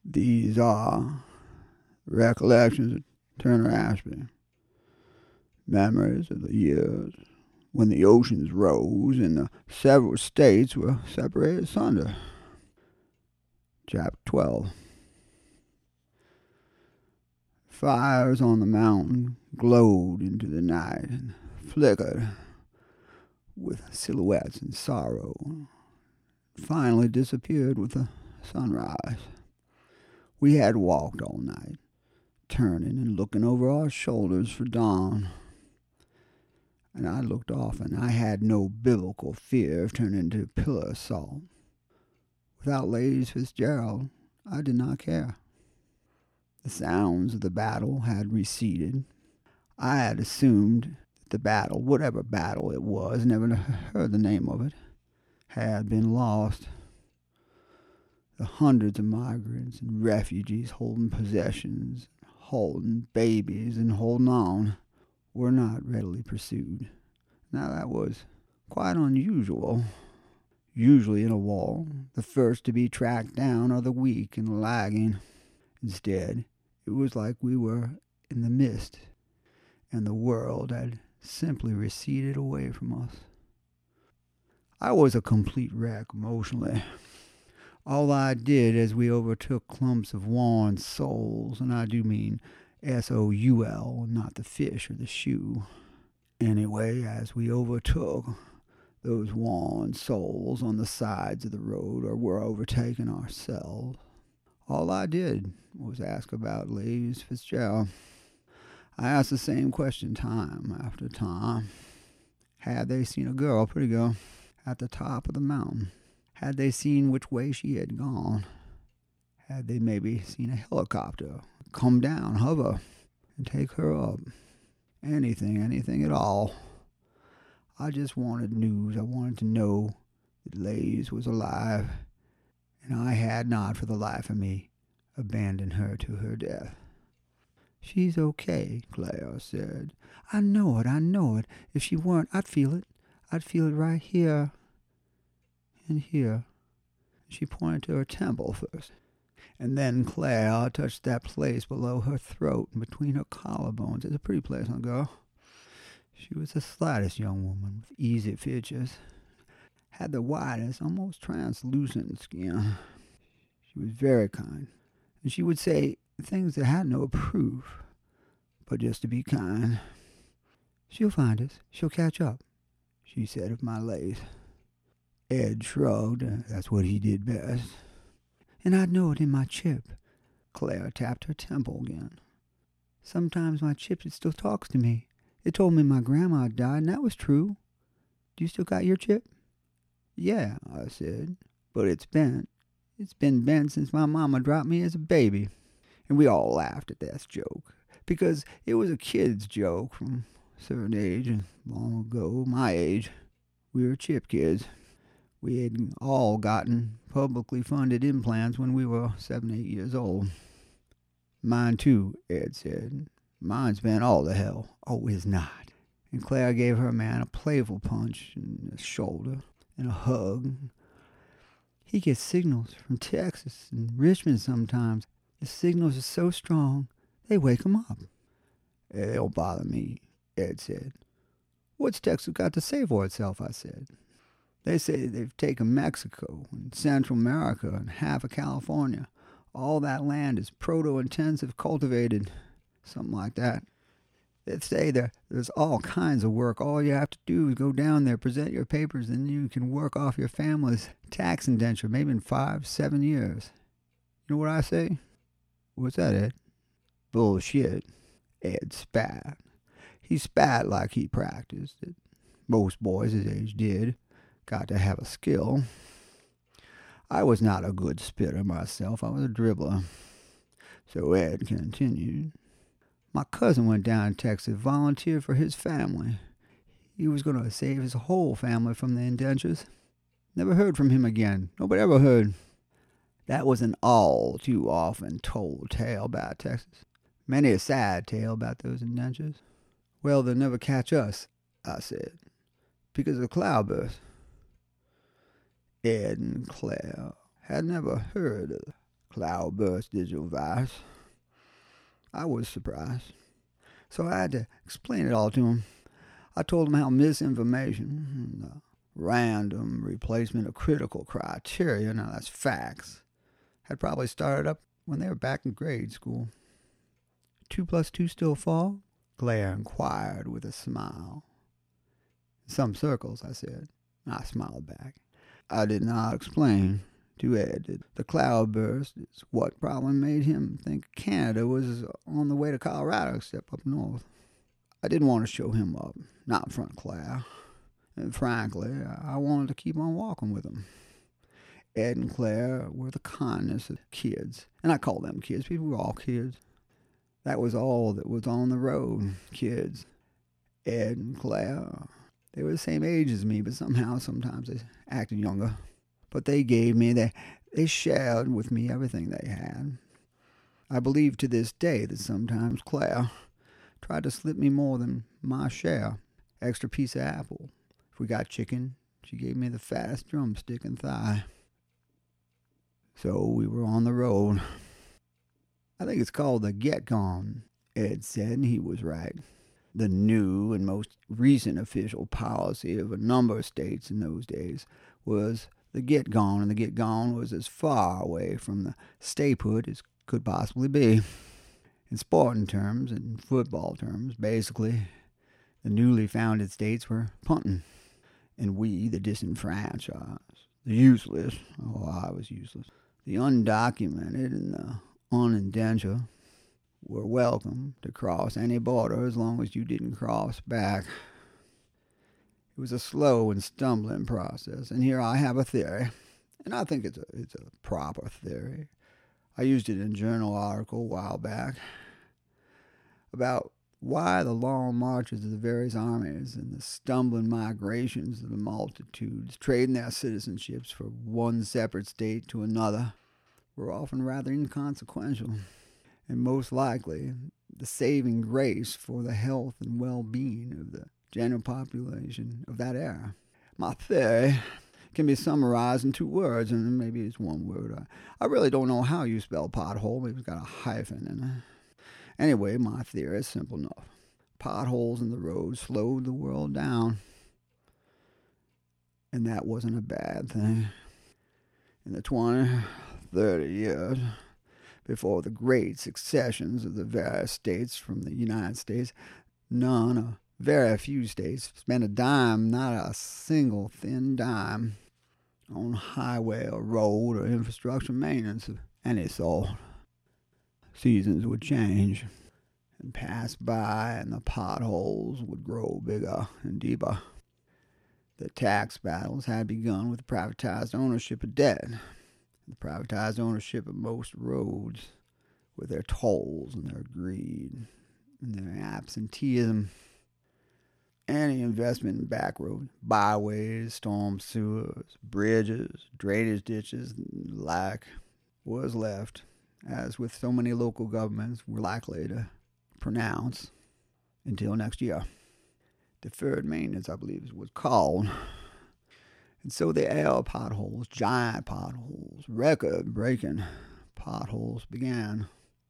These are recollections of Turner Ashby, memories of the years when the oceans rose and the several states were separated asunder. Chapter 12. Fires on the mountain glowed into the night and flickered with silhouettes and sorrow, finally disappeared with the sunrise. We had walked all night, turning and looking over our shoulders for dawn. And I looked often. I had no biblical fear of turning into a pillar of salt. Without Lady Fitzgerald, I did not care. The sounds of the battle had receded. I had assumed that the battle, whatever battle it was, never heard the name of it, had been lost. The hundreds of migrants and refugees holding possessions, holding babies, and holding on were not readily pursued. Now that was quite unusual. Usually in a war, the first to be tracked down are the weak and lagging. Instead, it was like we were in the mist, and the world had simply receded away from us. I was a complete wreck emotionally. All I did as we overtook clumps of worn souls, and I do mean S-O-U-L, not the fish or the shoe. Anyway, as we overtook those worn souls on the sides of the road or were overtaking ourselves, all I did was ask about Lady Fitzgerald. I asked the same question time after time. Had they seen a girl, pretty girl, at the top of the mountain? Had they seen which way she had gone? Had they maybe seen a helicopter come down, hover, and take her up? Anything at all. I just wanted news. I wanted to know that Lays was alive, and I had not, for the life of me, abandoned her to her death. She's okay, Claire said. I know it. If she weren't, I'd feel it. I'd feel it right here and here. She pointed to her temple first, and then Claire touched that place below her throat and between her collarbones. It's a pretty place, huh, girl? She was the slightest young woman with easy features, had the whitest, almost translucent skin. She was very kind, and she would say things that had no proof, but just to be kind. She'll find us. She'll catch up, she said of my Lace. Ed shrugged. That's what he did best. And I'd know it in my chip. Claire tapped her temple again. Sometimes my chip, it still talks to me. It told me my grandma had died, and that was true. Do you still got your chip? Yeah, I said, but it's bent. It's been bent since my mama dropped me as a baby. And we all laughed at that joke, because it was a kid's joke from a certain age, and long ago, my age. We were chip kids. We had all gotten publicly funded implants when we were 7, 8 years old. Mine too, Ed said. Mine's been all the hell. Oh, it's not. And Claire gave her man a playful punch in the shoulder and a hug. He gets signals from Texas and Richmond sometimes. The signals are so strong, they wake him up. It don't bother me, Ed said. What's Texas got to say for itself, I said. They say they've taken Mexico and Central America and half of California. All that land is proto-intensive cultivated, something like that. They say there's all kinds of work. All you have to do is go down there, present your papers, and you can work off your family's tax indenture, maybe in 5, 7 years. You know what I say? What's that, Ed? Bullshit. Ed spat. He spat like he practiced it. Most boys his age did. Got to have a skill. I was not a good spitter myself. I was a dribbler. So Ed continued. My cousin went down to Texas, volunteered for his family. He was going to save his whole family from the indentures. Never heard from him again. Nobody ever heard. That was an all too often told tale about Texas. Many a sad tale about those indentures. Well, they'll never catch us, I said, because of the cloudburst. Ed and Claire had never heard of the cloudburst digital virus. I was surprised. So I had to explain it all to him. I told him how misinformation and the random replacement of critical criteria, now that's facts, had probably started up when they were back in grade school. 2 plus 2 still 4? Claire inquired with a smile. In some circles, I said. I smiled back. I did not explain to Ed that the cloudburst is what probably made him think Canada was on the way to Colorado, except up north. I didn't want to show him up, not in front of Claire. And frankly, I wanted to keep on walking with him. Ed and Claire were the kindness of kids. And I call them kids. People were all kids. That was all that was on the road, kids. Ed and Claire, they were the same age as me, but somehow, sometimes they acted younger. But they gave me, they shared with me everything they had. I believe to this day that sometimes Claire tried to slip me more than my share. Extra piece of apple. If we got chicken, she gave me the fattest drumstick and thigh. So we were on the road. I think it's called the Get Gone, Ed said, and he was right. The new and most recent official policy of a number of states in those days was the Get Gone, and the Get Gone was as far away from the statehood as could possibly be. In sporting terms and football terms, basically, the newly founded states were punting, and we, the disenfranchised, the useless, I was useless, the undocumented and the unindentured were welcome to cross any border as long as you didn't cross back. It was a slow and stumbling process, and here I have a theory, and I think it's a proper theory. I used it in a journal article a while back about why the long marches of the various armies and the stumbling migrations of the multitudes, trading their citizenships from one separate state to another, were often rather inconsequential, and most likely the saving grace for the health and well-being of the general population of that era. My theory can be summarized in 2 words, and maybe it's 1 word. I really don't know how you spell pothole. Maybe it's got a hyphen in it. Anyway, my theory is simple enough. Potholes in the road slowed the world down, and that wasn't a bad thing. In the 20, 30 years before the great successions of the various states from the United States, none or very few states spent a dime, not a single thin dime, on highway or road or infrastructure maintenance of any sort. Seasons would change and pass by, and the potholes would grow bigger and deeper. The tax battles had begun with the privatized ownership of debt, the privatized ownership of most roads, with their tolls and their greed and their absenteeism. Any investment in back roads, byways, storm sewers, bridges, drainage ditches, and the like was left, as with so many local governments were likely to pronounce, until next year. Deferred maintenance, I believe, is what's called. And so the air potholes, giant potholes, record-breaking potholes began.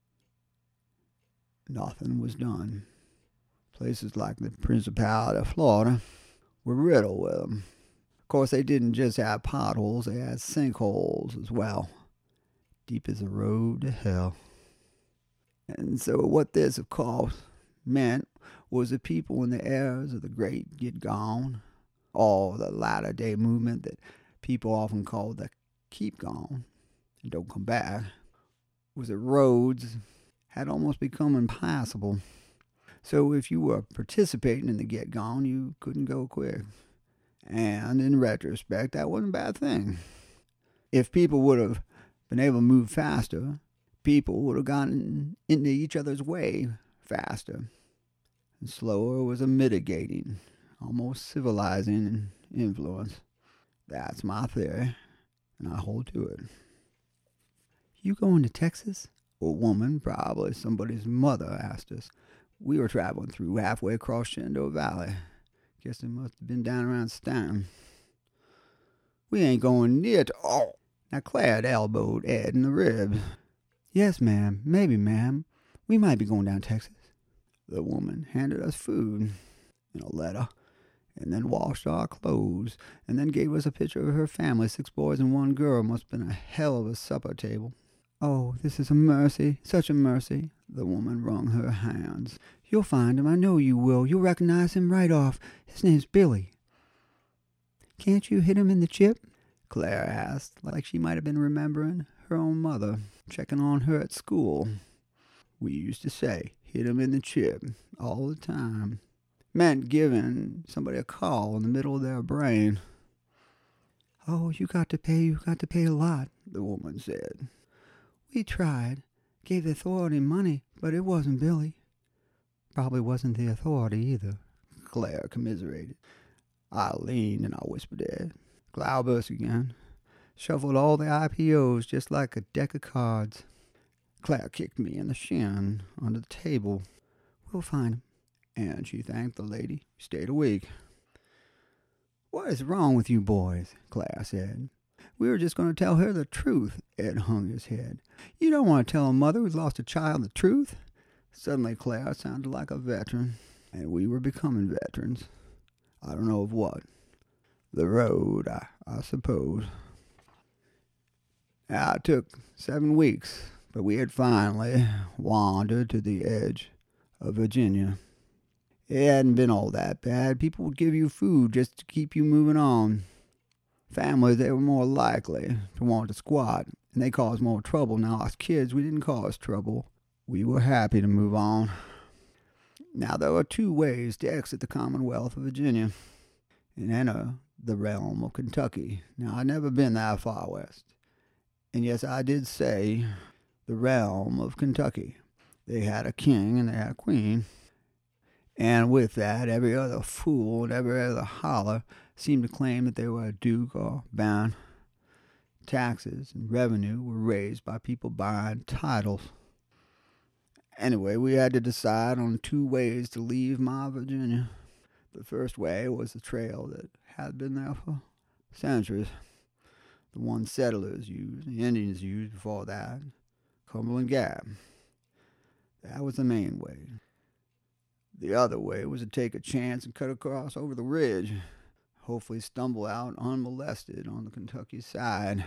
Nothing was done. Places like the Principality of Florida were riddled with them. Of course, they didn't just have potholes, they had sinkholes as well, deep as a road to hell. And so what this, of course, meant was the people in the eras of the great Get Gone, or the latter-day movement that people often call the Keep Gone and Don't Come Back, was that roads had almost become impassable. So if you were participating in the Get Gone, you couldn't go quick. And in retrospect, that wasn't a bad thing. If people would have been able to move faster, people would have gotten into each other's way faster. And slower was a mitigating, almost civilizing influence. That's my theory, and I hold to it. You going to Texas? A woman, probably somebody's mother, asked us. We were traveling through halfway across Shenandoah Valley. Guess it must have been down around Stanton. We ain't going near to... Oh, Now Claire had elbowed Ed in the ribs. "Yes, ma'am, maybe, ma'am. We might be going down Texas." The woman handed us food in a letter, and then washed our clothes, and then gave us a picture of her family, 6 boys and 1 girl. Must have been a hell of a supper table. "Oh, this is a mercy, such a mercy." The woman wrung her hands. "You'll find him, I know you will. You'll recognize him right off. His name's Billy." "Can't you hit him in the chip?" Claire asked, like she might have been remembering her own mother, checking on her at school. We used to say, "hit him in the chip," all the time. Meant giving somebody a call in the middle of their brain. "Oh, you got to pay a lot," the woman said. "We tried, gave the authority money, but it wasn't Billy." "Probably wasn't the authority either," Claire commiserated. I leaned and I whispered Ed. Cloudburst again. Shuffled all the IPOs just like a deck of cards. Claire kicked me in the shin under the table. "We'll find him." And she thanked the lady who stayed awake. "What is wrong with you boys?" Claire said. "We were just going to tell her the truth." Ed hung his head. "You don't want to tell a mother who's lost a child the truth?" Suddenly Claire sounded like a veteran, and we were becoming veterans. I don't know of what. The road, I suppose. It took 7 weeks, but we had finally wandered to the edge of Virginia. It hadn't been all that bad. People would give you food just to keep you moving on. Families, they were more likely to want to squat, and they caused more trouble. Now, us kids, we didn't cause trouble. We were happy to move on. Now, there were 2 ways to exit the Commonwealth of Virginia and enter the realm of Kentucky. Now, I'd never been that far west. And yes, I did say the realm of Kentucky. They had a king and they had a queen. And with that, every other fool and every other holler seemed to claim that they were a duke or baron. Taxes and revenue were raised by people buying titles. Anyway, we had to decide on 2 ways to leave my Virginia. The first way was the trail that had been there for centuries. The one settlers used, the Indians used before that, Cumberland Gap. That was the main way. The other way was to take a chance and cut across over the ridge, hopefully stumble out unmolested on the Kentucky side.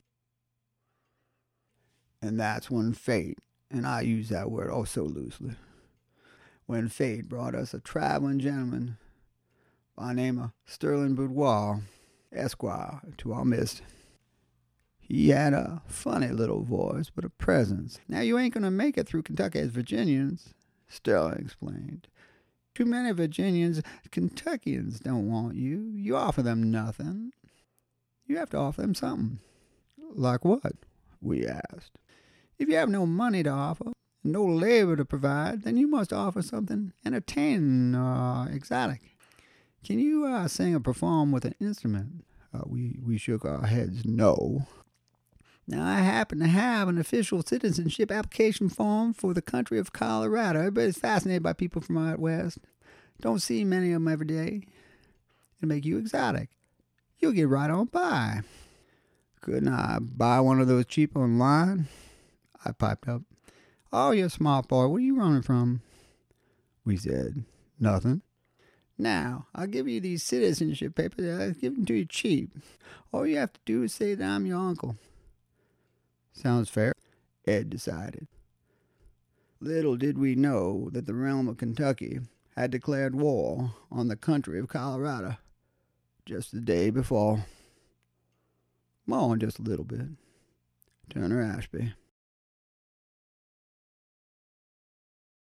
And that's when fate, and I use that word oh so loosely, when fate brought us a traveling gentleman by the name of Sterling Boudoir, Esquire, to our midst. He had a funny little voice, but a presence. "Now you ain't going to make it through Kentucky as Virginians," Sterling explained. "Too many Virginians, Kentuckians don't want you. You offer them nothing. You have to offer them something." "Like what?" we asked. "If you have no money to offer, and no labor to provide, then you must offer something entertaining or exotic. Can you sing or perform with an instrument?" We shook our heads no. "Now, I happen to have an official citizenship application form for the country of Colorado. Everybody's fascinated by people from out west. Don't see many of them every day. It'll make you exotic. You'll get right on by." "Couldn't I buy one of those cheap online?" I piped up. "Oh, you're a smart boy. Where are you running from?" We said, "Nothing." "Now, I'll give you these citizenship papers. I'll give them to you cheap. All you have to do is say that I'm your uncle." "Sounds fair," Ed decided. Little did we know that the realm of Kentucky had declared war on the country of Colorado just the day before. More than just a little bit. Turner Ashby.